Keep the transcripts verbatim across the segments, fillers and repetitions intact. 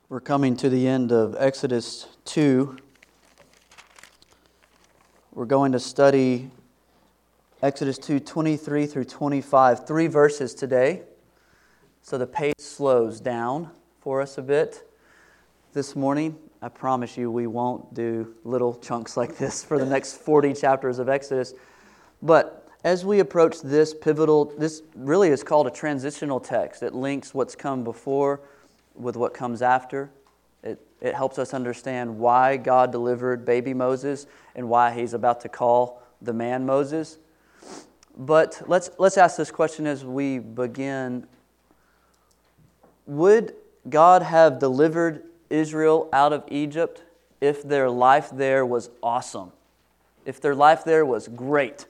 We're coming to the end of Exodus two. We're going to study Exodus two, twenty-three through twenty-five, three verses today. So the pace slows down for us a bit this morning. I promise you we won't do little chunks like this for the next forty chapters of Exodus. But as we approach this pivotal, this really is called a transitional text. It links what's come before with what comes after. It, it helps us understand why God delivered baby Moses and why He's about to call the man Moses. But let's let's ask this question as we begin. Would God have delivered Israel out of Egypt if their life there was awesome? If their life there was great?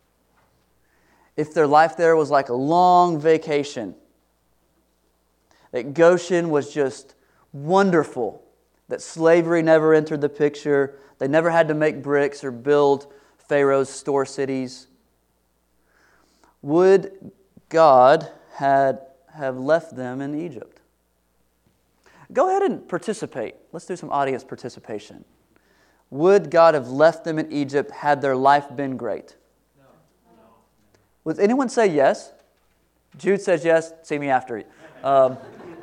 If their life there was like a long vacation? That Goshen was just wonderful, that slavery never entered the picture, they never had to make bricks or build Pharaoh's store cities. Would God had have left them in Egypt? Go ahead and participate. Let's do some audience participation. Would God have left them in Egypt had their life been great? No. No. Would anyone say yes? Jude says yes. See me after. Um,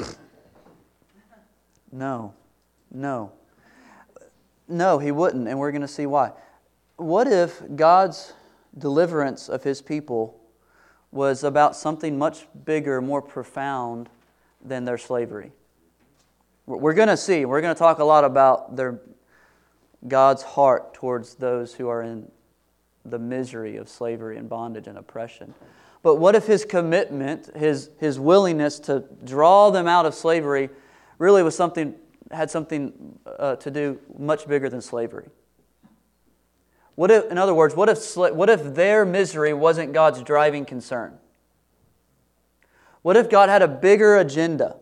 no. No. No, He wouldn't, and we're going to see why. What if God's deliverance of His people was about something much bigger, more profound than their slavery? We're going to see. We're going to talk a lot about their God's heart towards those who are in the misery of slavery and bondage and oppression. But what if His commitment, His, His willingness to draw them out of slavery really was something, had something uh, to do much bigger than slavery? What if, in other words, what if what if their misery wasn't God's driving concern? What if God had a bigger agenda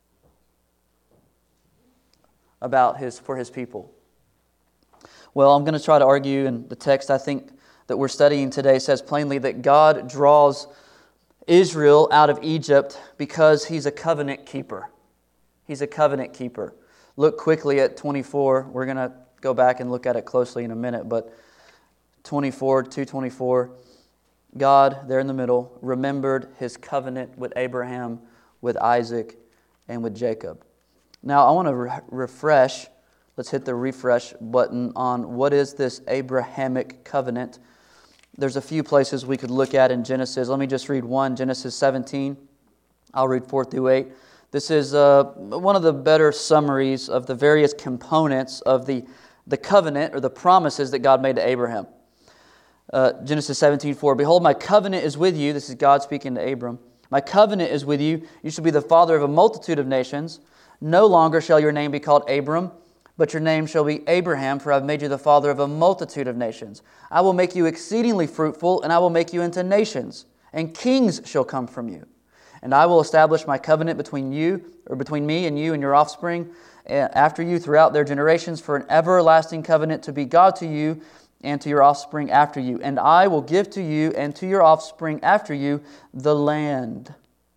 about His for His people? Well, I'm going to try to argue, and the text I think that we're studying today says plainly that God draws Israel out of Egypt because He's a covenant keeper. He's a covenant keeper. Look quickly at twenty-four. We're going to go back and look at it closely in a minute, but twenty-four, two twenty-four, God, there in the middle, remembered His covenant with Abraham, with Isaac, and with Jacob. Now, I want to re- refresh, let's hit the refresh button on what is this Abrahamic covenant. There's a few places we could look at in Genesis. Let me just read one, Genesis seventeen. I'll read four through eight. This is uh, one of the better summaries of the various components of the, the covenant or the promises that God made to Abraham. Uh, Genesis seventeen four, Behold, my covenant is with you. This is God speaking to Abram. My covenant is with you. You shall be the father of a multitude of nations. No longer shall your name be called Abram, but your name shall be Abraham, for I have made you the father of a multitude of nations. I will make you exceedingly fruitful, and I will make you into nations, and kings shall come from you. And I will establish my covenant between you, or between me and you and your offspring after you throughout their generations for an everlasting covenant to be God to you and to your offspring after you. And I will give to you and to your offspring after you the land,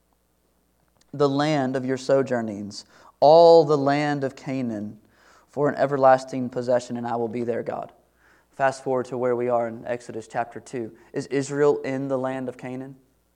the land of your sojournings, all the land of Canaan for an everlasting possession, and I will be their God. Fast forward to where we are in Exodus chapter two. Is Israel in the land of Canaan?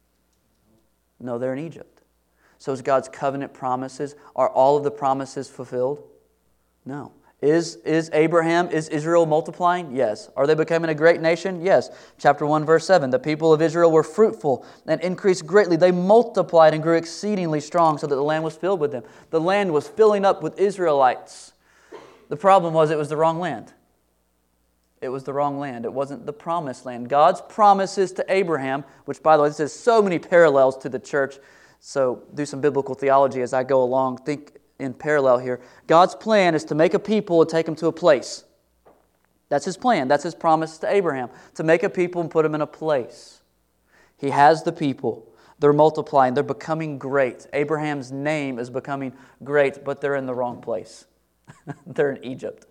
No, they're in Egypt. So is God's covenant promises, are all of the promises fulfilled? No. Is, is Abraham, is Israel multiplying? Yes. Are they becoming a great nation? Yes. Chapter one, verse seven, the people of Israel were fruitful and increased greatly. They multiplied and grew exceedingly strong so that the land was filled with them. The land was filling up with Israelites. The problem was it was the wrong land. It was the wrong land. It wasn't the promised land. God's promises to Abraham, which, by the way, this has so many parallels to the church, so do some biblical theology as I go along. Think in parallel here. God's plan is to make a people and take them to a place. That's His plan. That's His promise to Abraham, to make a people and put them in a place. He has the people. They're multiplying. They're becoming great. Abraham's name is becoming great, but they're in the wrong place. They're in Egypt.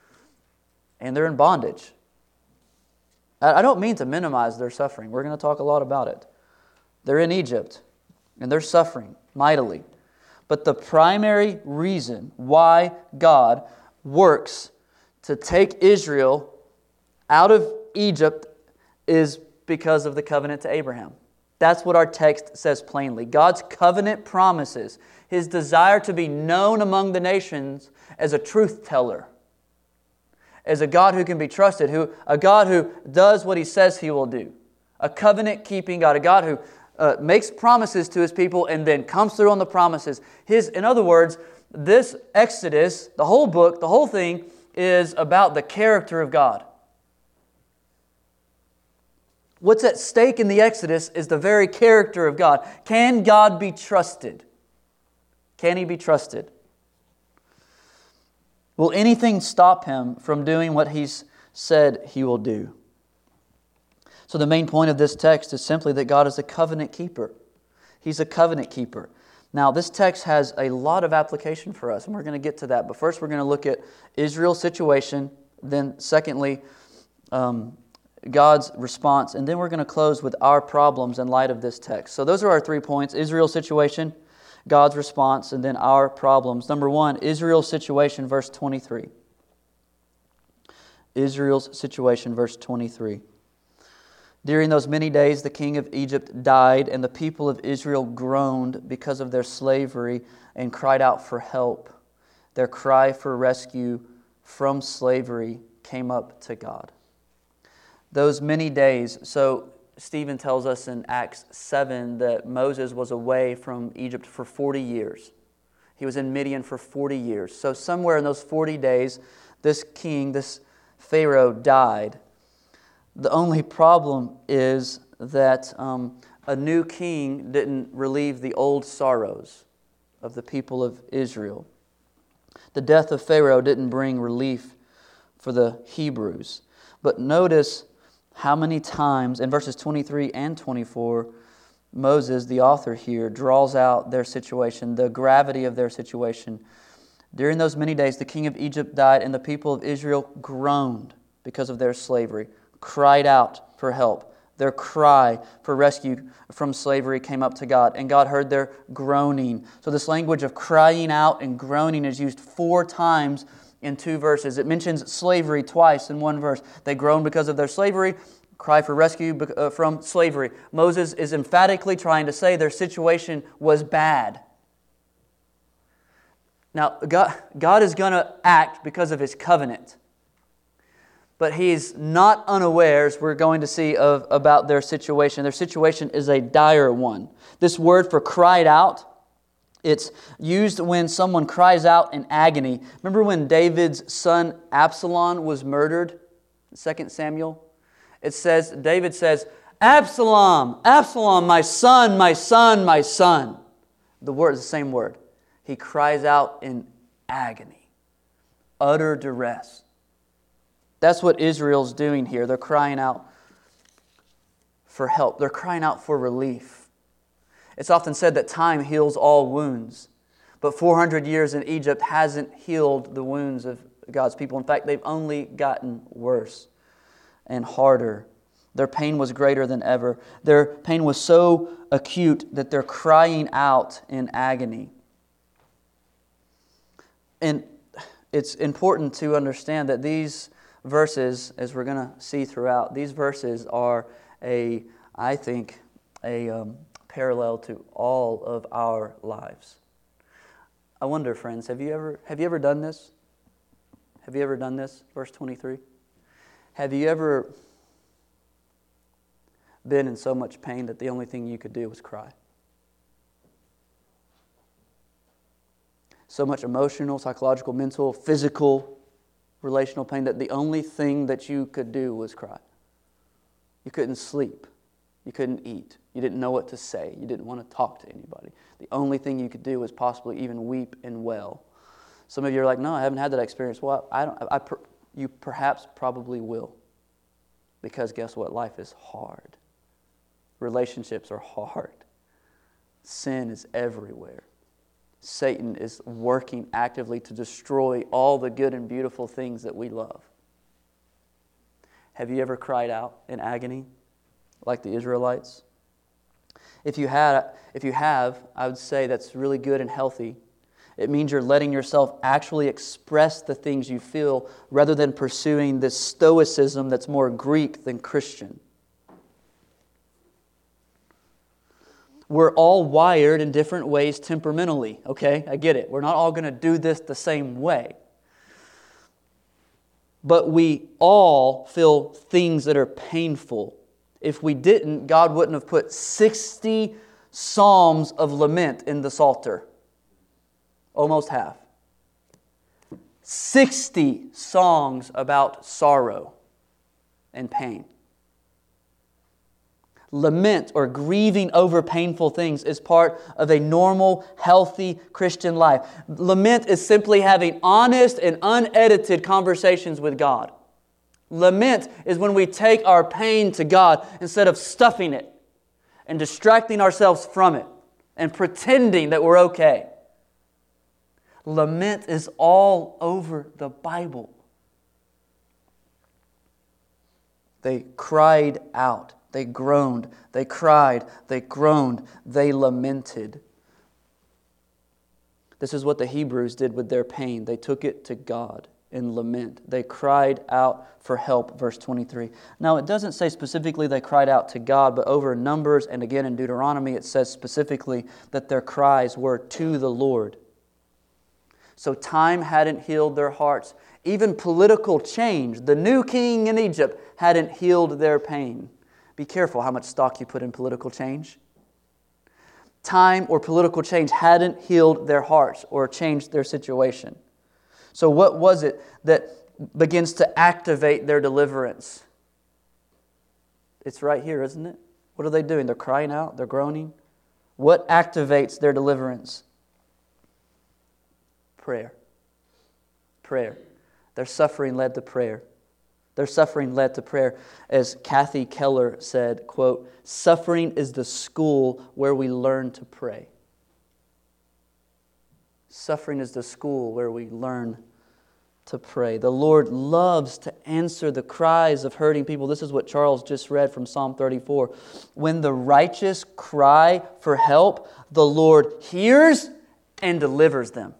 And they're in bondage. I don't mean to minimize their suffering. We're going to talk a lot about it. They're in Egypt, and they're suffering mightily. But the primary reason why God works to take Israel out of Egypt is because of the covenant to Abraham. That's what our text says plainly. God's covenant promises His desire to be known among the nations as a truth teller, as a God who can be trusted, who a God who does what He says He will do, a covenant-keeping God, a God who uh, makes promises to His people and then comes through on the promises. His, in other words, this Exodus, the whole book, the whole thing, is about the character of God. What's at stake in the Exodus is the very character of God. Can God be trusted? Can He be trusted? Will anything stop Him from doing what He's said He will do? So the main point of this text is simply that God is a covenant keeper. He's a covenant keeper. Now, this text has a lot of application for us, and we're going to get to that. But first, we're going to look at Israel's situation. Then, secondly, um, God's response. And then we're going to close with our problems in light of this text. So those are our three points. Israel's situation, God's response, and then our problems. Number one, Israel's situation, verse twenty-three. Israel's situation, verse twenty-three. During those many days, the king of Egypt died, and the people of Israel groaned because of their slavery and cried out for help. Their cry for rescue from slavery came up to God. Those many days, so Stephen tells us in Acts seven that Moses was away from Egypt for forty years. He was in Midian for forty years. So somewhere in those forty days, this king, this Pharaoh, died. The only problem is that um, a new king didn't relieve the old sorrows of the people of Israel. The death of Pharaoh didn't bring relief for the Hebrews. But notice how many times, in verses twenty-three and twenty-four, Moses, the author here, draws out their situation, the gravity of their situation. During those many days, the king of Egypt died, and the people of Israel groaned because of their slavery, cried out for help. Their cry for rescue from slavery came up to God, and God heard their groaning. So this language of crying out and groaning is used four times in two verses. It mentions slavery twice in one verse. They groan because of their slavery, cry for rescue from slavery. Moses is emphatically trying to say their situation was bad. Now, God, God is going to act because of His covenant. But He's not unawares, we're going to see, of about their situation. Their situation is a dire one. This word for cried out, it's used when someone cries out in agony. Remember when David's son Absalom was murdered in Second Samuel? It says, David says, Absalom, Absalom, my son, my son, my son. The word is the same word. He cries out in agony, utter duress. That's what Israel's doing here. They're crying out for help. They're crying out for relief. It's often said that time heals all wounds. But four hundred years in Egypt hasn't healed the wounds of God's people. In fact, they've only gotten worse and harder. Their pain was greater than ever. Their pain was so acute that they're crying out in agony. And it's important to understand that these verses, as we're going to see throughout, these verses are a, I think, a um, parallel to all of our lives. I wonder, friends, have you ever have you ever done this? Have you ever done this? Verse twenty-three. Have you ever been in so much pain that the only thing you could do was cry? So much emotional, psychological, mental, physical, relational pain that the only thing that you could do was cry. You couldn't sleep. You couldn't eat. You didn't know what to say. You didn't want to talk to anybody. The only thing you could do was possibly even weep and wail. Some of you are like, no, I haven't had that experience. Well, I don't. I, per, you perhaps probably will. Because guess what? Life is hard. Relationships are hard. Sin is everywhere. Satan is working actively to destroy all the good and beautiful things that we love. Have you ever cried out in agony like the Israelites? If you had, if you have, I would say that's really good and healthy. It means you're letting yourself actually express the things you feel rather than pursuing this stoicism that's more Greek than Christian. We're all wired in different ways temperamentally, okay? I get it. We're not all going to do this the same way. But we all feel things that are painful. If we didn't, God wouldn't have put sixty psalms of lament in the Psalter. Almost half. sixty songs about sorrow and pain. Lament or grieving over painful things is part of a normal, healthy Christian life. Lament is simply having honest and unedited conversations with God. Lament is when we take our pain to God instead of stuffing it and distracting ourselves from it and pretending that we're okay. Lament is all over the Bible. They cried out. They groaned. They cried. They groaned. They lamented. This is what the Hebrews did with their pain. They took it to God in lament. They cried out for help, verse twenty-three. Now, it doesn't say specifically they cried out to God, but over Numbers and again in Deuteronomy, it says specifically that their cries were to the Lord. So time hadn't healed their hearts. Even political change, the new king in Egypt, hadn't healed their pain. Be careful how much stock you put in political change. Time or political change hadn't healed their hearts or changed their situation. So what was it that begins to activate their deliverance? It's right here, isn't it? What are they doing? They're crying out, they're groaning. What activates their deliverance? Prayer. Prayer. Their suffering led to prayer. Their suffering led to prayer. As Kathy Keller said, quote, "Suffering is the school where we learn to pray." Suffering is the school where we learn to pray. The Lord loves to answer the cries of hurting people. This is what Charles just read from Psalm thirty-four. When the righteous cry for help, the Lord hears and delivers them.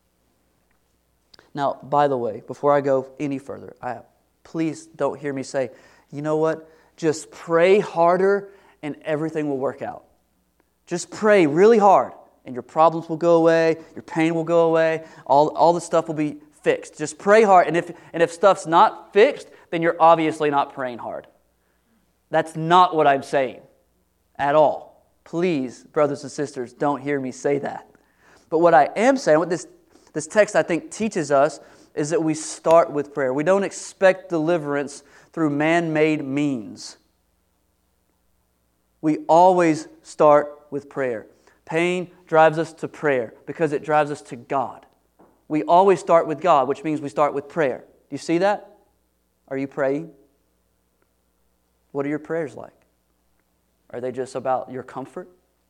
Now, by the way, before I go any further, I please don't hear me say, you know what? Just pray harder and everything will work out. Just pray really hard and your problems will go away, your pain will go away, all, all the stuff will be fixed. Just pray hard, and if, and if stuff's not fixed, then you're obviously not praying hard. That's not what I'm saying at all. Please, brothers and sisters, don't hear me say that. But what I am saying, what this, this text I think teaches us, is that we start with prayer. We don't expect deliverance through man-made means. We always start with prayer. Pain drives us to prayer because it drives us to God. We always start with God, which means we start with prayer. Do you see that? Are you praying? What are your prayers like? Are they just about your comfort?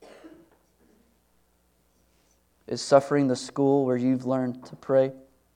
Is suffering the school where you've learned to pray?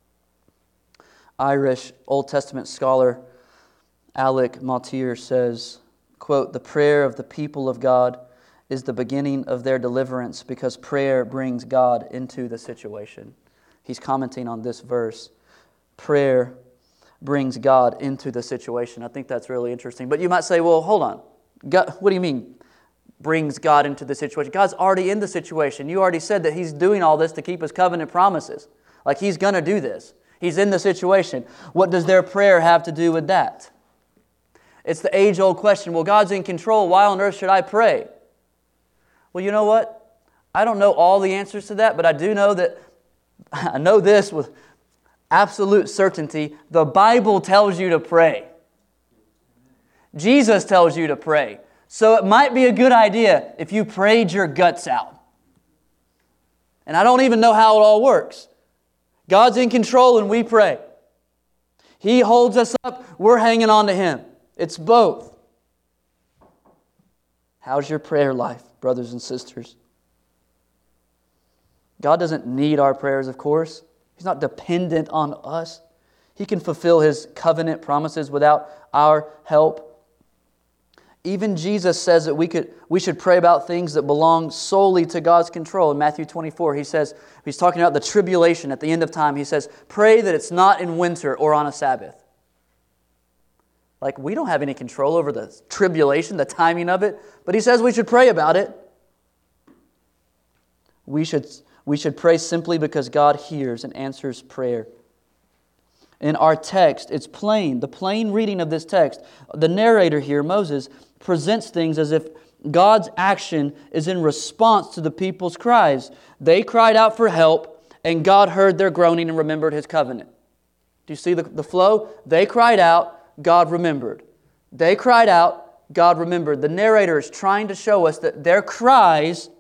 Irish Old Testament scholar Alec Motyer says, quote, "The prayer of the people of God is the beginning of their deliverance because prayer brings God into the situation." He's commenting on this verse. Prayer brings God into the situation. I think that's really interesting. But you might say, well, hold on. God, what do you mean brings God into the situation? God's already in the situation. You already said that He's doing all this to keep His covenant promises. Like He's going to do this. He's in the situation. What does their prayer have to do with that? It's the age-old question. Well, God's in control. Why on earth should I pray? Well, you know what? I don't know all the answers to that, but I do know that, I know this with absolute certainty. The Bible tells you to pray. Jesus tells you to pray. So it might be a good idea if you prayed your guts out. And I don't even know how it all works. God's in control and we pray. He holds us up, we're hanging on to Him. It's both. How's your prayer life, brothers and sisters? God doesn't need our prayers, of course. He's not dependent on us. He can fulfill His covenant promises without our help. Even Jesus says that we could we should pray about things that belong solely to God's control. In Matthew twenty-four, He says, He's talking about the tribulation at the end of time. He says, pray that it's not in winter or on a Sabbath. Like, we don't have any control over the tribulation, the timing of it, but He says we should pray about it. We should, we should pray simply because God hears and answers prayer. In our text, it's plain, the plain reading of this text, the narrator here, Moses, presents things as if God's action is in response to the people's cries. They cried out for help, and God heard their groaning and remembered His covenant. Do you see the, the flow? They cried out, God remembered. They cried out, God remembered. The narrator is trying to show us that their cries,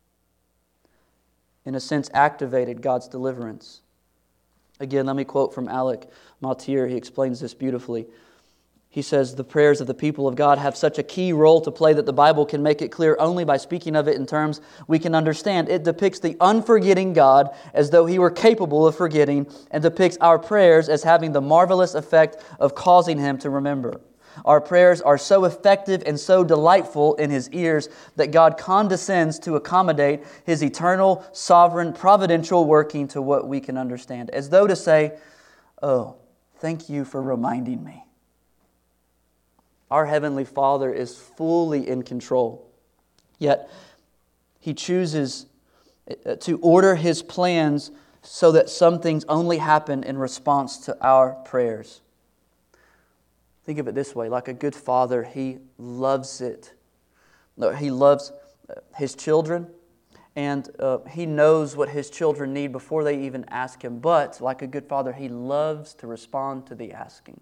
in a sense, activated God's deliverance. Again, let me quote from Alec Motyer. He explains this beautifully. He says, the prayers of the people of God have such a key role to play that the Bible can make it clear only by speaking of it in terms we can understand. It depicts the unforgetting God as though He were capable of forgetting, and depicts our prayers as having the marvelous effect of causing Him to remember. Our prayers are so effective and so delightful in His ears that God condescends to accommodate His eternal, sovereign, providential working to what we can understand. As though to say, oh, thank you for reminding me. Our Heavenly Father is fully in control. Yet, He chooses to order His plans so that some things only happen in response to our prayers. Think of it this way, like a good father, He loves it. He loves His children, and uh, He knows what His children need before they even ask Him. But, like a good father, He loves to respond to the asking.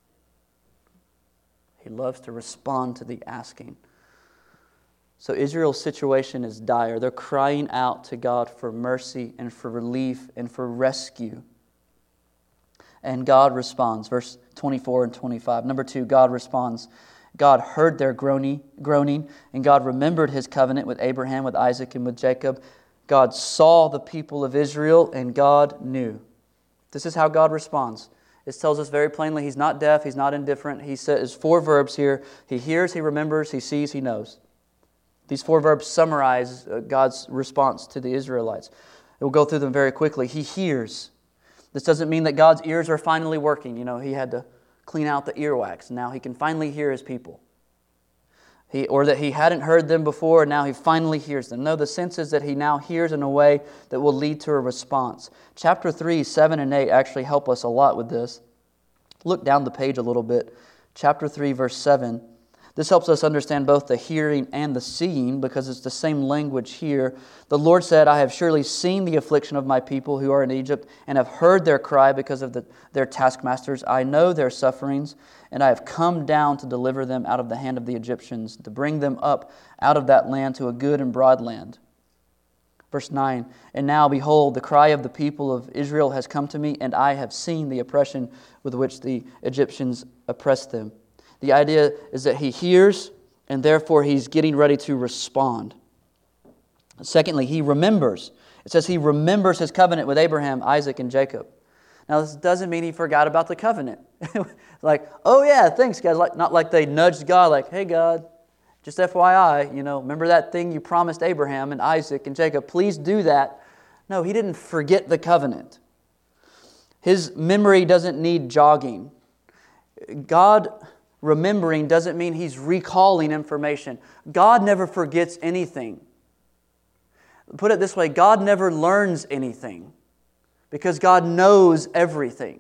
He loves to respond to the asking. So Israel's situation is dire. They're crying out to God for mercy and for relief and for rescue. And God responds. Verse twenty-four and twenty-five. Number two, God responds. God heard their groaning, groaning, and God remembered His covenant with Abraham, with Isaac, and with Jacob. God saw the people of Israel, and God knew. This is how God responds. It tells us very plainly He's not deaf, He's not indifferent. He says four verbs here. He hears, He remembers, He sees, He knows. These four verbs summarize God's response to the Israelites. We'll go through them very quickly. He hears. This doesn't mean that God's ears are finally working. You know, He had to clean out the earwax. Now He can finally hear His people. He, or that He hadn't heard them before, and now He finally hears them. No, the sense is that He now hears in a way that will lead to a response. Chapter three, seven, and eight actually help us a lot with this. Look down the page a little bit. Chapter three, verse seven. This helps us understand both the hearing and the seeing, because it's the same language here. The Lord said, I have surely seen the affliction of my people who are in Egypt, and have heard their cry because of the, their taskmasters. I know their sufferings, and I have come down to deliver them out of the hand of the Egyptians, to bring them up out of that land to a good and broad land. Verse nine, and now, behold, the cry of the people of Israel has come to me, and I have seen the oppression with which the Egyptians oppressed them. The idea is that He hears, and therefore He's getting ready to respond. Secondly, He remembers. It says He remembers His covenant with Abraham, Isaac, and Jacob. Now, this doesn't mean He forgot about the covenant. Like, oh yeah, thanks guys. Like, not like they nudged God like, hey God, just F Y I, you know, remember that thing you promised Abraham and Isaac and Jacob? Please do that. No, He didn't forget the covenant. His memory doesn't need jogging. God remembering doesn't mean He's recalling information. God never forgets anything. Put it this way, God never learns anything, because God knows everything.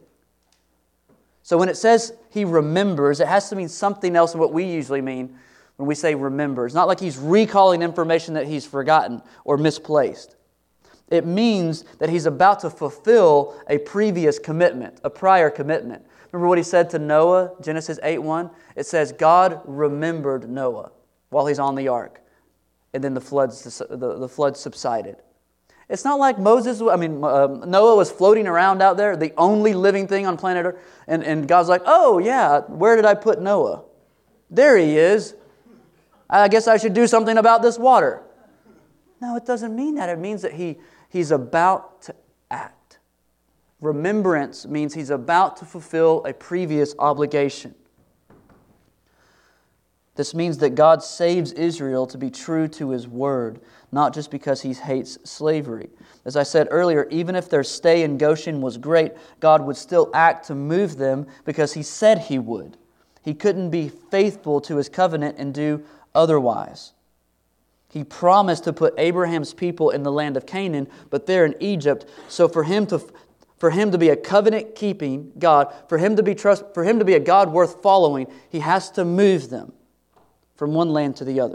So when it says He remembers, it has to mean something else than what we usually mean when we say remember. It's not like He's recalling information that He's forgotten or misplaced. It means that He's about to fulfill a previous commitment, a prior commitment. Remember what He said to Noah, Genesis eight one? It says, God remembered Noah while he's on the ark. And then the floods, the, the floods subsided. It's not like Moses, I mean, uh, Noah was floating around out there, the only living thing on planet Earth. And, and God's like, oh yeah, where did I put Noah? There he is. I guess I should do something about this water. No, it doesn't mean that. It means that he, he's about to act. Remembrance means He's about to fulfill a previous obligation. This means that God saves Israel to be true to His word, not just because He hates slavery. As I said earlier, even if their stay in Goshen was great, God would still act to move them because He said He would. He couldn't be faithful to His covenant and do otherwise. He promised to put Abraham's people in the land of Canaan, but they're in Egypt. So for Him to for Him to be a covenant-keeping God, for Him to be trust, for Him to be a God worth following, He has to move them from one land to the other.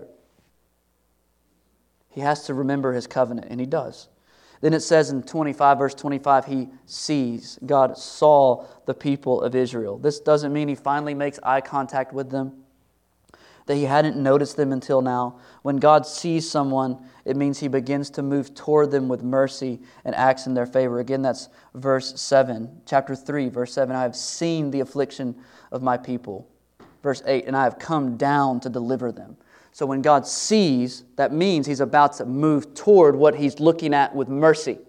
He has to remember His covenant, and He does. Then it says in twenty-five, verse twenty-five, He sees. God saw the people of Israel. This doesn't mean He finally makes eye contact with them, that He hadn't noticed them until now. When God sees someone, it means He begins to move toward them with mercy and acts in their favor. Again, that's verse seven, chapter three, verse seven. I have seen the affliction of my people. Verse eight, and I have come down to deliver them. So when God sees, that means He's about to move toward what He's looking at with mercy,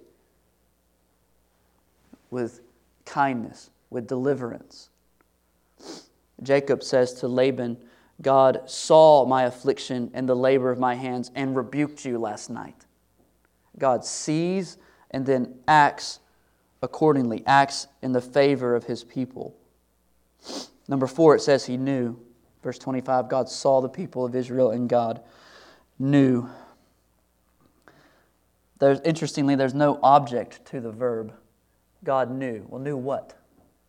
with kindness, with deliverance. Jacob says to Laban, God saw my affliction and the labor of my hands and rebuked you last night. God sees and then acts accordingly, acts in the favor of His people. Number four, it says He knew. Verse twenty-five, God saw the people of Israel and God knew. There's, interestingly, there's no object to the verb. God knew. Well, knew what?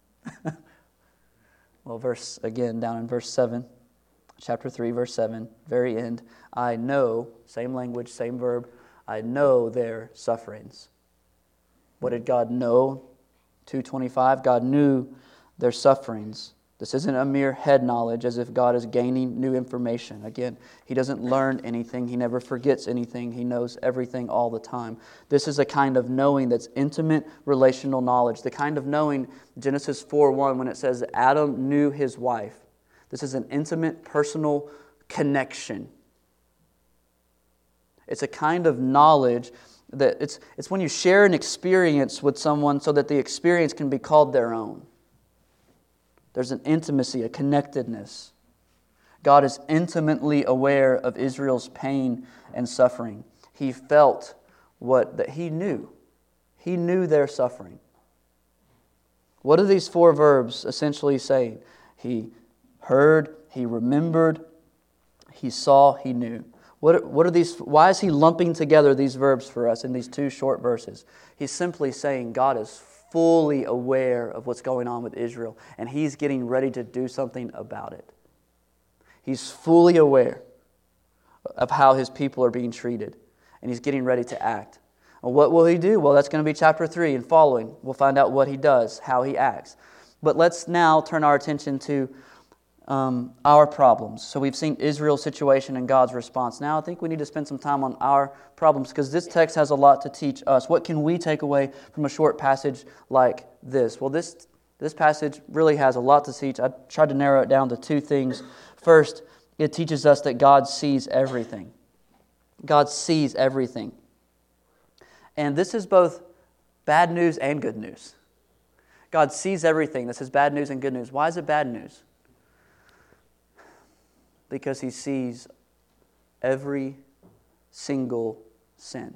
Well, verse again, down in verse seven. Chapter three, verse seven, very end. I know, same language, same verb, I know their sufferings. What did God know? two twenty-five, God knew their sufferings. This isn't a mere head knowledge as if God is gaining new information. Again, He doesn't learn anything. He never forgets anything. He knows everything all the time. This is a kind of knowing that's intimate relational knowledge. The kind of knowing, Genesis four one, when it says that Adam knew his wife. This is an intimate, personal connection. It's a kind of knowledge that it's, it's when you share an experience with someone so that the experience can be called their own. There's an intimacy, a connectedness. God is intimately aware of Israel's pain and suffering. He felt what that He knew. He knew their suffering. What are these four verbs essentially saying? He heard, He remembered, He saw, He knew. What, what are these? Why is He lumping together these verbs for us in these two short verses? He's simply saying God is fully aware of what's going on with Israel, and He's getting ready to do something about it. He's fully aware of how His people are being treated, and He's getting ready to act. Well, what will He do? Well, that's going to be chapter three and following. We'll find out what He does, how He acts. But let's now turn our attention to Um, our problems. So we've seen Israel's situation and God's response. Now I think we need to spend some time on our problems because this text has a lot to teach us. What can we take away from a short passage like this? Well, this this passage really has a lot to teach. I tried to narrow it down to two things. First, it teaches us that God sees everything. God sees everything. And this is both bad news and good news. God sees everything. This is bad news and good news. Why is it bad news? Because He sees every single sin.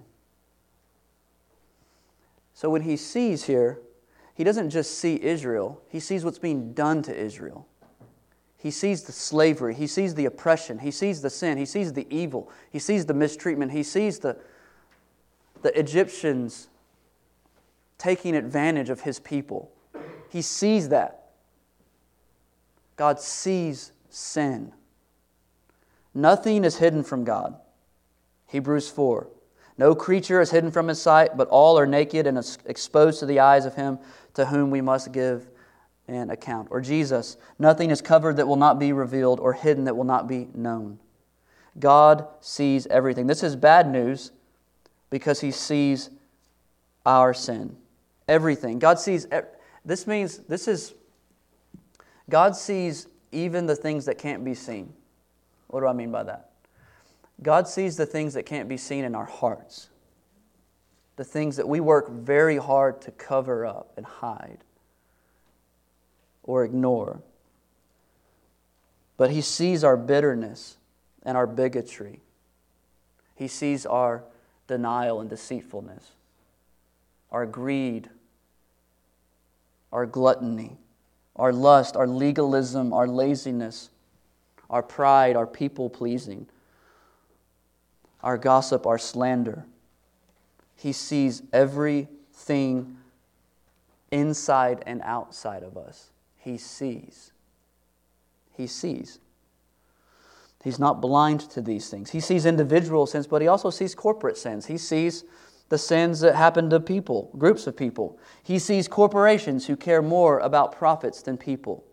So when He sees here, He doesn't just see Israel. He sees what's being done to Israel. He sees the slavery. He sees the oppression. He sees the sin. He sees the evil. He sees the mistreatment. He sees the, the Egyptians taking advantage of His people. He sees that. God sees sin. Nothing is hidden from God. Hebrews four. No creature is hidden from His sight, but all are naked and exposed to the eyes of Him to whom we must give an account. Or Jesus, nothing is covered that will not be revealed or hidden that will not be known. God sees everything. This is bad news because He sees our sin. Everything. God sees, this means, this is, God sees even the things that can't be seen. What do I mean by that? God sees the things that can't be seen in our hearts. The things that we work very hard to cover up and hide or ignore. But He sees our bitterness and our bigotry. He sees our denial and deceitfulness, our greed, our gluttony, our lust, our legalism, our laziness, our pride, our people-pleasing, our gossip, our slander. He sees everything inside and outside of us. He sees. He sees. He's not blind to these things. He sees individual sins, but He also sees corporate sins. He sees the sins that happen to people, groups of people. He sees corporations who care more about profits than people.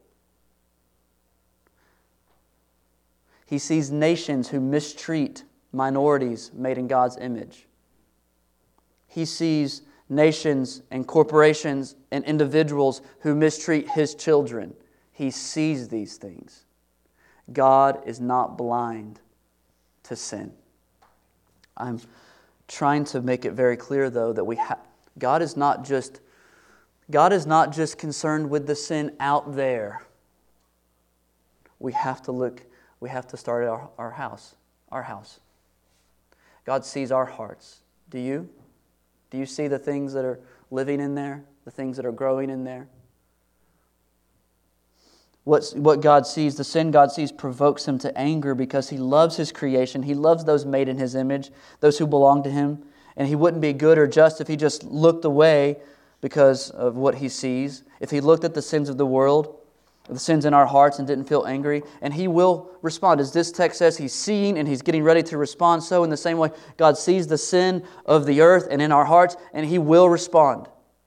He sees nations who mistreat minorities made in God's image. He sees nations and corporations and individuals who mistreat His children. He sees these things. God is not blind to sin. I'm trying to make it very clear, though, that we have God is not just God is not just concerned with the sin out there. We have to look. We have to start at our, our house. Our house. God sees our hearts. Do you? Do you see the things that are living in there? The things that are growing in there? What's, what God sees, the sin God sees provokes Him to anger because He loves His creation. He loves those made in His image, those who belong to Him. And He wouldn't be good or just if He just looked away because of what He sees. If He looked at the sins of the world, the sins in our hearts, and didn't feel angry. And He will respond. As this text says, He's seeing and He's getting ready to respond. So in the same way, God sees the sin of the earth and in our hearts, and He will respond.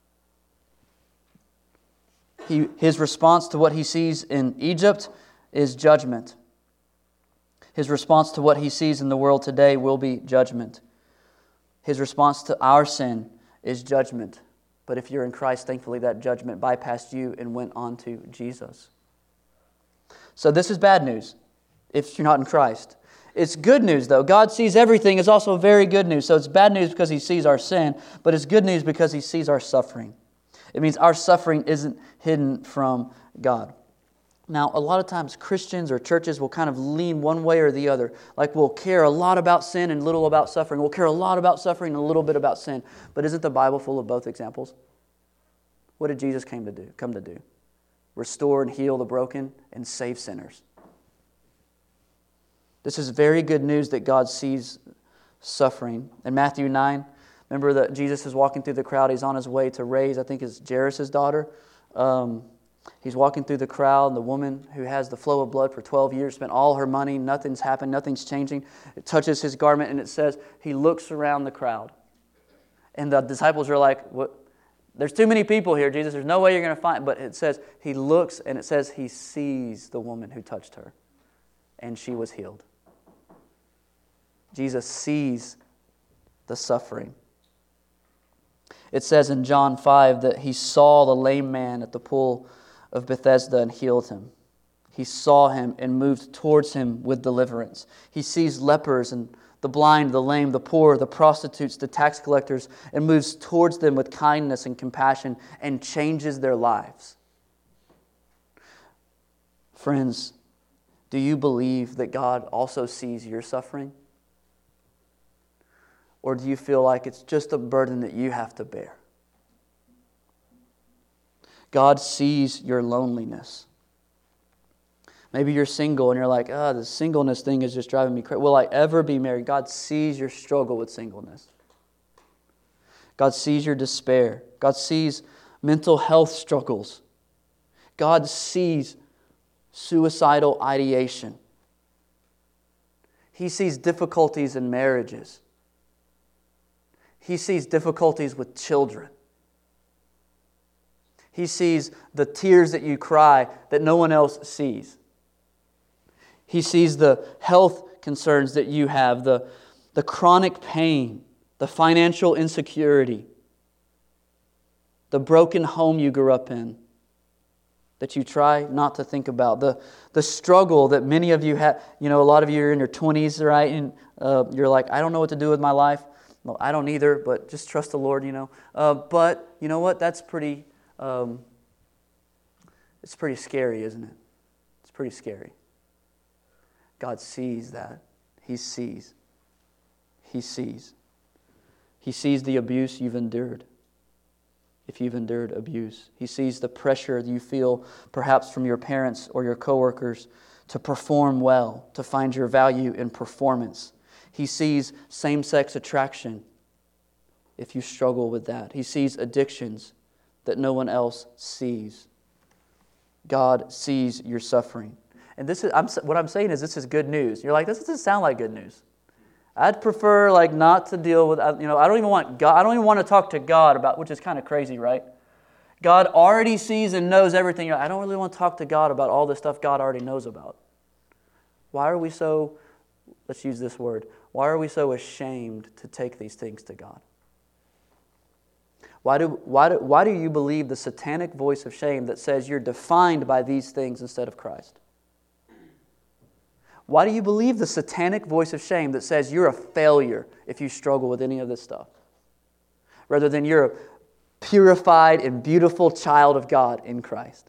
He, his response to what He sees in Egypt is judgment. His response to what He sees in the world today will be judgment. His response to our sin is judgment. But if you're in Christ, thankfully that judgment bypassed you and went on to Jesus. So this is bad news if you're not in Christ. It's good news, though. God sees everything is also very good news. So it's bad news because He sees our sin, but it's good news because He sees our suffering. It means our suffering isn't hidden from God. Now, a lot of times Christians or churches will kind of lean one way or the other. Like we'll care a lot about sin and little about suffering. We'll care a lot about suffering and a little bit about sin. But isn't the Bible full of both examples? What did Jesus came to do? Come to do? Restore and heal the broken and save sinners. This is very good news that God sees suffering. In Matthew nine, remember that Jesus is walking through the crowd. He's on his way to raise, I think it's Jairus' daughter. Um, he's walking through the crowd, and the woman who has the flow of blood for twelve years, spent all her money, nothing's happened, nothing's changing. It touches His garment, and it says, He looks around the crowd. And the disciples are like, "What? There's too many people here, Jesus. There's no way you're going to find." But it says, He looks, and it says He sees the woman who touched her, and she was healed. Jesus sees the suffering. It says in John five that He saw the lame man at the pool of Bethesda and healed him. He saw him and moved towards him with deliverance. He sees lepers and the blind, the lame, the poor, the prostitutes, the tax collectors, and moves towards them with kindness and compassion and changes their lives. Friends, do you believe that God also sees your suffering? Or do you feel like it's just a burden that you have to bear? God sees your loneliness. Maybe you're single and you're like, oh, the singleness thing is just driving me crazy. Will I ever be married? God sees your struggle with singleness. God sees your despair. God sees mental health struggles. God sees suicidal ideation. He sees difficulties in marriages. He sees difficulties with children. He sees the tears that you cry that no one else sees. He sees the health concerns that you have, the, the chronic pain, the financial insecurity, the broken home you grew up in that you try not to think about, the, the struggle that many of you have. You know, a lot of you are in your twenties, right? And uh, you're like, I don't know what to do with my life. Well, I don't either, but just trust the Lord, you know. Uh, but you know what? That's pretty, um, it's pretty scary, isn't it? It's pretty scary. God sees that. He sees. He sees. He sees the abuse you've endured. If you've endured abuse. He sees the pressure you feel perhaps from your parents or your coworkers to perform well, to find your value in performance. He sees same-sex attraction if you struggle with that. He sees addictions that no one else sees. God sees your suffering. And this is I'm, what I'm saying is this is good news. You're like, this doesn't sound like good news. I'd prefer like not to deal with, you know, I don't even want God, I don't even want to talk to God about, which is kind of crazy, right? God already sees and knows everything. I don't really want to talk to God about all the stuff God already knows about. Why are we so, let's use this word, why are we so ashamed to take these things to God? Why do, why do, why do you believe the satanic voice of shame that says you're defined by these things instead of Christ? Why do you believe the satanic voice of shame that says you're a failure if you struggle with any of this stuff? Rather than you're a purified and beautiful child of God in Christ.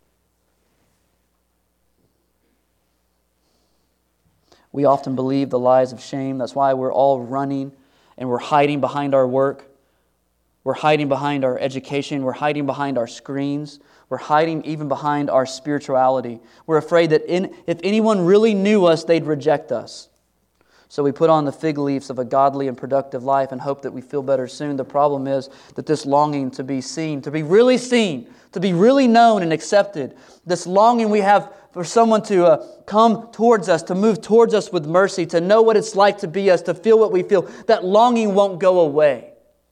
We often believe the lies of shame. That's why we're all running and we're hiding behind our work. We're hiding behind our education. We're hiding behind our screens. We're hiding even behind our spirituality. We're afraid that in, if anyone really knew us, they'd reject us. So we put on the fig leaves of a godly and productive life and hope that we feel better soon. The problem is that this longing to be seen, to be really seen, to be really known and accepted, this longing we have for someone to uh, come towards us, to move towards us with mercy, to know what it's like to be us, to feel what we feel, that longing won't go away.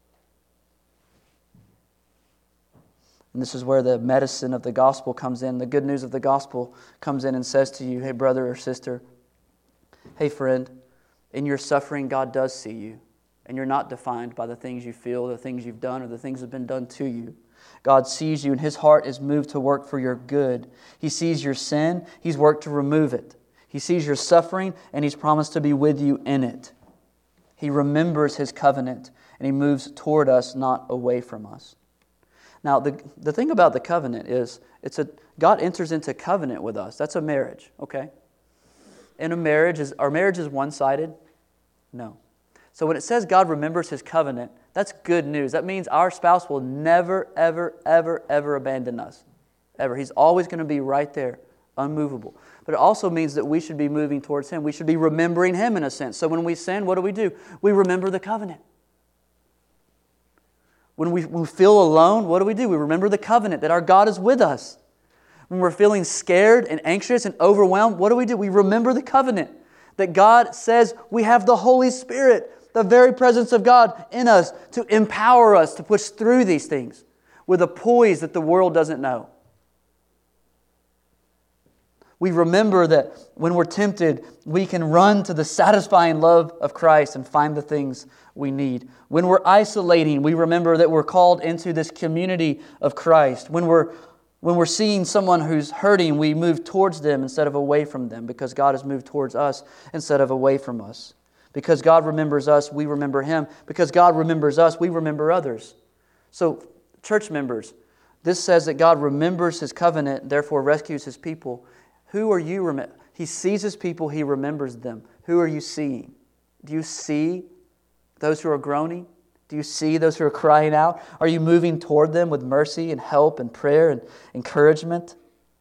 And this is where the medicine of the gospel comes in. The good news of the gospel comes in and says to you, hey brother or sister, hey friend, in your suffering God does see you. And you're not defined by the things you feel, the things you've done, or the things that have been done to you. God sees you and His heart is moved to work for your good. He sees your sin, He's worked to remove it. He sees your suffering and He's promised to be with you in it. He remembers His covenant and He moves toward us, not away from us. Now, the, the thing about the covenant is, it's a God enters into covenant with us. That's a marriage, okay? In a marriage, is our marriage is one-sided? No. So when it says God remembers His covenant, that's good news. That means our spouse will never, ever, ever, ever abandon us. Ever. He's always going to be right there, unmovable. But it also means that we should be moving towards Him. We should be remembering Him in a sense. So when we sin, what do we do? We remember the covenant. When we, when we feel alone, what do we do? We remember the covenant that our God is with us. When we're feeling scared and anxious and overwhelmed, what do we do? We remember the covenant that God says we have the Holy Spirit, the very presence of God in us to empower us to push through these things with a poise that the world doesn't know. We remember that when we're tempted, we can run to the satisfying love of Christ and find the things we need. When we're isolating, we remember that we're called into this community of Christ. When we're when we're seeing someone who's hurting, we move towards them instead of away from them because God has moved towards us instead of away from us. Because God remembers us, we remember Him. Because God remembers us, we remember others. So, church members, this says that God remembers His covenant, therefore rescues His people. Who are you? Rem- he sees His people, He remembers them. Who are you seeing? Do you see those who are groaning? Do you see those who are crying out? Are you moving toward them with mercy and help and prayer and encouragement?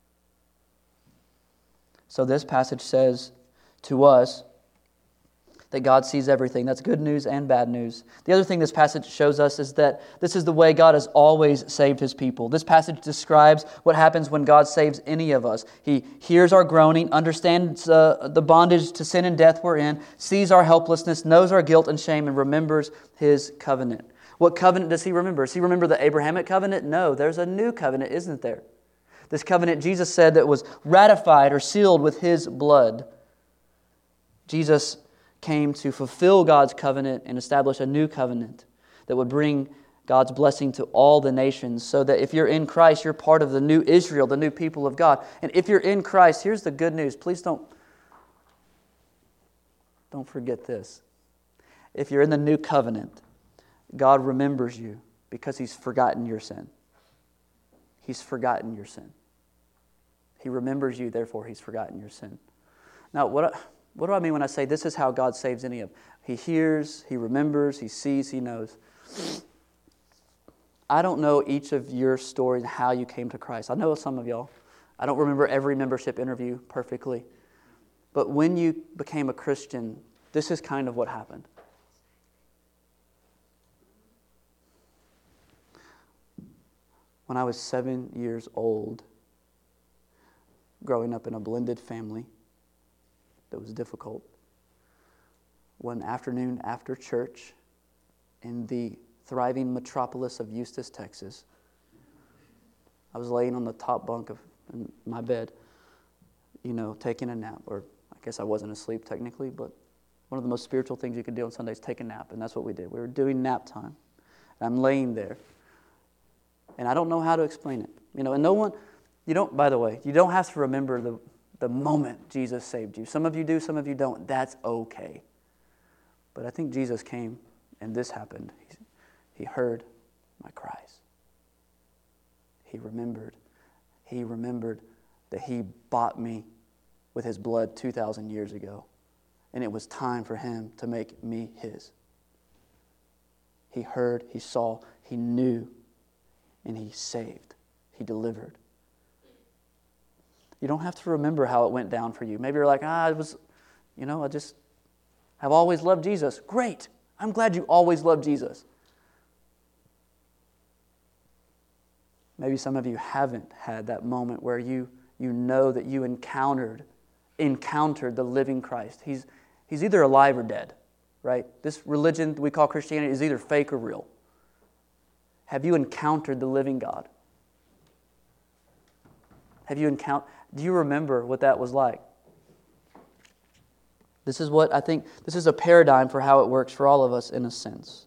So this passage says to us that God sees everything. That's good news and bad news. The other thing this passage shows us is that this is the way God has always saved His people. This passage describes what happens when God saves any of us. He hears our groaning, understands uh, the bondage to sin and death we're in, sees our helplessness, knows our guilt and shame, and remembers His covenant. What covenant does He remember? Does He remember the Abrahamic covenant? No, there's a new covenant, isn't there? This covenant Jesus said that was ratified or sealed with His blood. Jesus came to fulfill God's covenant and establish a new covenant that would bring God's blessing to all the nations, so that if you're in Christ, you're part of the new Israel, the new people of God. And if you're in Christ, here's the good news. Please don't, don't forget this. If you're in the new covenant, God remembers you because He's forgotten your sin. He's forgotten your sin. He remembers you, therefore He's forgotten your sin. Now, what, I, what do I mean when I say this is how God saves any of them? He hears, He remembers, He sees, He knows. I don't know each of your stories, how you came to Christ. I know some of y'all. I don't remember every membership interview perfectly. But when you became a Christian, this is kind of what happened. When I was seven years old, growing up in a blended family that was difficult, one afternoon after church in the thriving metropolis of Eustis, Texas, I was laying on the top bunk of my bed, you know, taking a nap. Or I guess I wasn't asleep technically, but one of the most spiritual things you could do on Sunday is take a nap, and that's what we did. We were doing nap time. And I'm laying there, and I don't know how to explain it. You know, and no one, you don't, by the way, you don't have to remember the, the moment Jesus saved you. Some of you do, some of you don't. That's okay. But I think Jesus came, and this happened. He, he heard my cries. He remembered. He remembered that He bought me with His blood two thousand years ago. And it was time for Him to make me His. He heard, He saw, He knew, and He saved. He delivered. You don't have to remember how it went down for you. Maybe you're like, ah, it was, you know, I just have always loved Jesus. Great. I'm glad you always loved Jesus. Maybe some of you haven't had that moment where you, you know that you encountered, encountered the living Christ. He's, he's either alive or dead, right? This religion we call Christianity is either fake or real. Have you encountered the living God? Have you encountered, do you remember what that was like? This is what I think, this is a paradigm for how it works for all of us in a sense.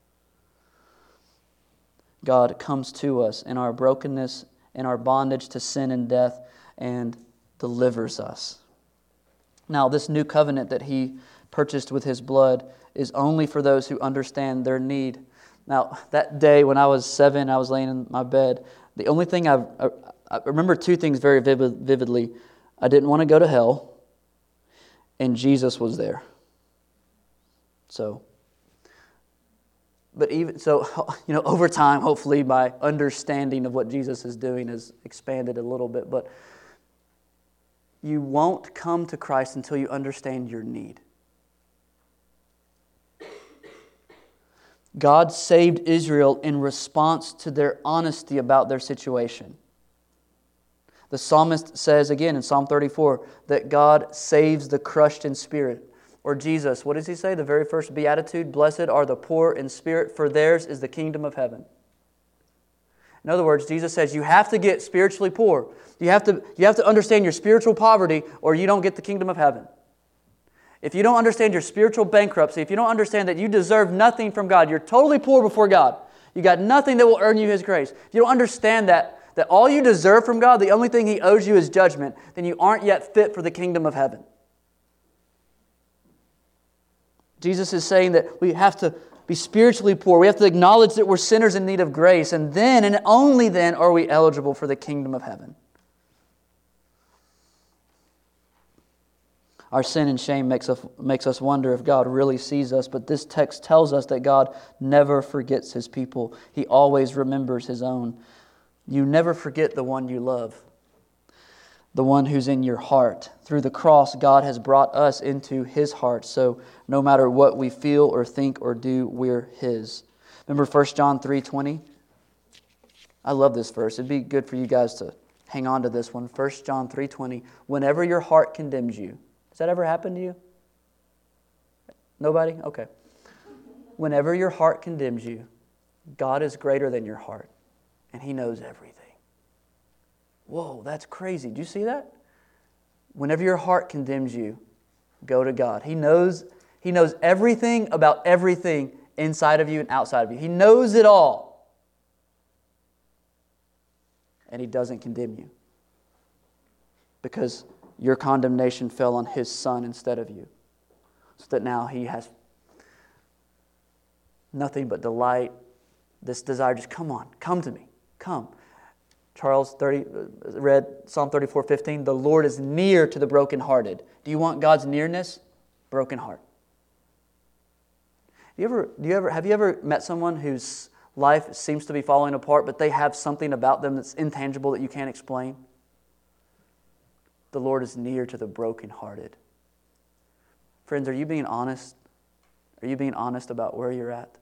God comes to us in our brokenness, in our bondage to sin and death, and delivers us. Now, this new covenant that He purchased with His blood is only for those who understand their need. Now, that day when I was seven, I was laying in my bed. The only thing I've, I, I remember two things very vivid, vividly. I didn't want to go to hell, and Jesus was there. So, but even so, you know, over time, hopefully, my understanding of what Jesus is doing has expanded a little bit. But you won't come to Christ until you understand your need. God saved Israel in response to their honesty about their situation. The psalmist says again in Psalm thirty-four that God saves the crushed in spirit. Or Jesus, what does He say? The very first beatitude, blessed are the poor in spirit, for theirs is the kingdom of heaven. In other words, Jesus says you have to get spiritually poor. You have to, you have to understand your spiritual poverty, or you don't get the kingdom of heaven. If you don't understand your spiritual bankruptcy, if you don't understand that you deserve nothing from God, you're totally poor before God. You got nothing that will earn you His grace. If you don't understand that, that all you deserve from God, the only thing He owes you is judgment, then you aren't yet fit for the kingdom of heaven. Jesus is saying that we have to be spiritually poor. We have to acknowledge that we're sinners in need of grace, and then and only then are we eligible for the kingdom of heaven. Our sin and shame makes us, makes us wonder if God really sees us, but this text tells us that God never forgets His people. He always remembers His own. You never forget the one you love, the one who's in your heart. Through the cross, God has brought us into His heart, so no matter what we feel or think or do, we're His. Remember First John three twenty? I love this verse. It'd be good for you guys to hang on to this one. First John three twenty. Whenever your heart condemns you. Does that ever happen to you? Nobody? Okay. Whenever your heart condemns you, God is greater than your heart, and He knows everything. Whoa, that's crazy. Do you see that? Whenever your heart condemns you, go to God. He knows, He knows everything about everything inside of you and outside of you. He knows it all. And He doesn't condemn you. Because your condemnation fell on His Son instead of you. So that now He has nothing but delight, this desire, just come on, come to me, come. Charles thirty, read Psalm thirty-four fifteen. The Lord is near to the brokenhearted. Do you want God's nearness? Broken heart. Do you ever, do you ever, have you ever met someone whose life seems to be falling apart, but they have something about them that's intangible that you can't explain? The Lord is near to the brokenhearted. Friends, are you being honest? Are you being honest about where you're at?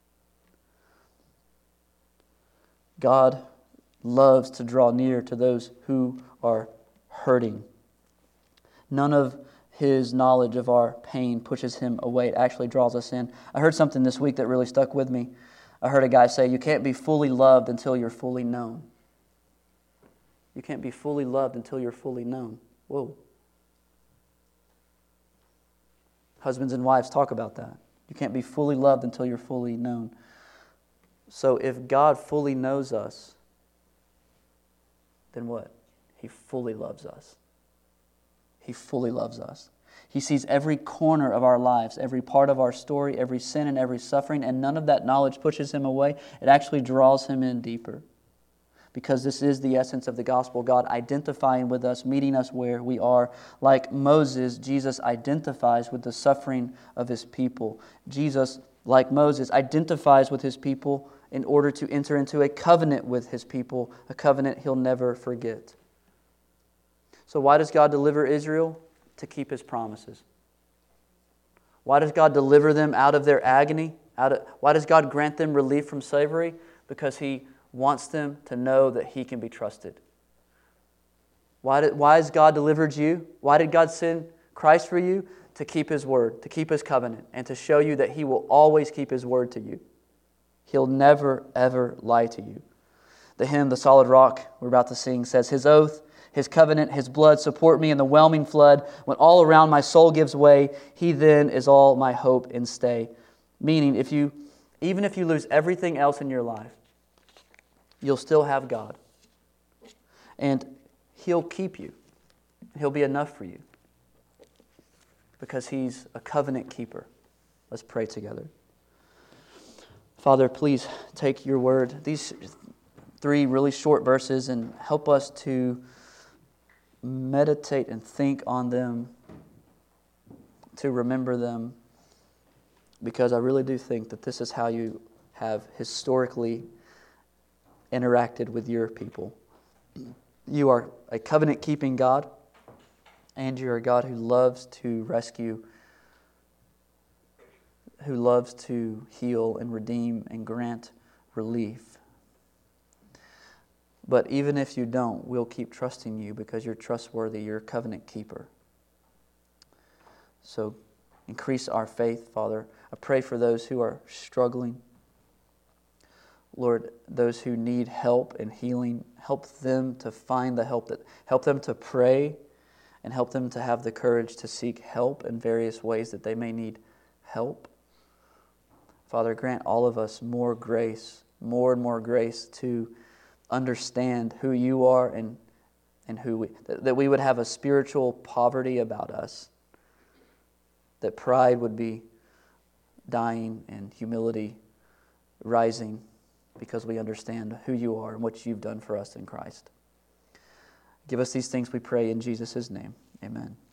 God loves to draw near to those who are hurting. None of His knowledge of our pain pushes Him away. It actually draws us in. I heard something this week that really stuck with me. I heard a guy say, you can't be fully loved until you're fully known. You can't be fully loved until you're fully known. Whoa. Husbands and wives, talk about that. You can't be fully loved until you're fully known. So if God fully knows us, then what? He fully loves us. He fully loves us. He sees every corner of our lives, every part of our story, every sin and every suffering, and none of that knowledge pushes Him away. It actually draws Him in deeper. Because this is the essence of the gospel, God identifying with us, meeting us where we are. Like Moses, Jesus identifies with the suffering of His people. Jesus, like Moses, identifies with His people in order to enter into a covenant with His people, a covenant He'll never forget. So why does God deliver Israel? To keep His promises. Why does God deliver them out of their agony? Out of, why does God grant them relief from slavery? Because He wants them to know that He can be trusted. Why, did, why has God delivered you? Why did God send Christ for you? To keep His word, to keep His covenant, and to show you that He will always keep His word to you. He'll never, ever lie to you. The hymn, The Solid Rock, we're about to sing, says, His oath, His covenant, His blood support me in the whelming flood. When all around my soul gives way, He then is all my hope and stay. Meaning, if you, even if you lose everything else in your life, you'll still have God. And He'll keep you. He'll be enough for you. Because He's a covenant keeper. Let's pray together. Father, please take your word, these three really short verses, and help us to meditate and think on them, to remember them, because I really do think that this is how you have historically interacted with your people. You are a covenant-keeping God, and you're a God who loves to rescue, who loves to heal and redeem and grant relief. But even if you don't, we'll keep trusting you because you're trustworthy, you're a covenant keeper. So increase our faith, Father. I pray for those who are struggling. Lord, those who need help and healing, help them to find the help, that help them to pray, and help them to have the courage to seek help in various ways that they may need help. Father, grant all of us more grace, more and more grace to understand who you are and, and who we, that we would have a spiritual poverty about us, that pride would be dying and humility rising because we understand who you are and what you've done for us in Christ. Give us these things, we pray, in Jesus' name. Amen.